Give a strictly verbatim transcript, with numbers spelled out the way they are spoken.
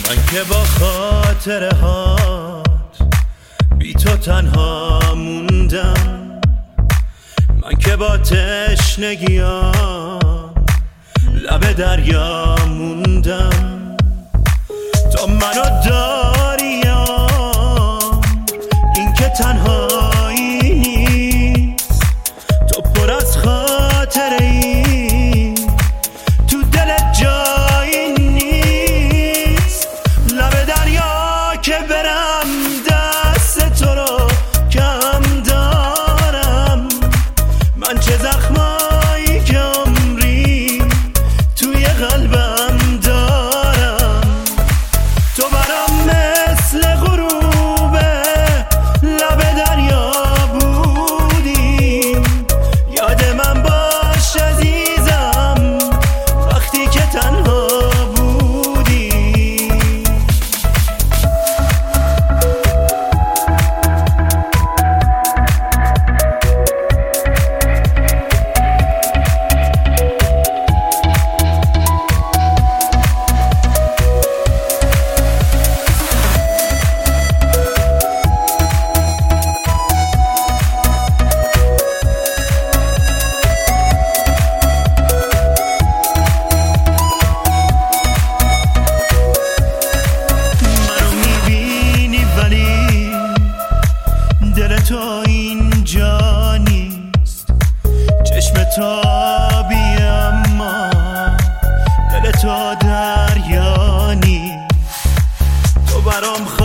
من که با خاطره هات بی تو تنها موندم، من که با تشنگیام لب دریا موندم. تو منو داریم این که تنهایی نیست، تو پر از خاطره ای تو دل جایی نیست. لب دریا که برم دست تو رو کم دارم، من چه زخمایی که عمری توی قلبم دارم. تو برام مثل غروبه لب دریا بودی، یاد من باش عزیزم وقتی که تنها بودی. تو اینجا نیست، چشم تو آبی اما دل تو دریا نیست. تو برام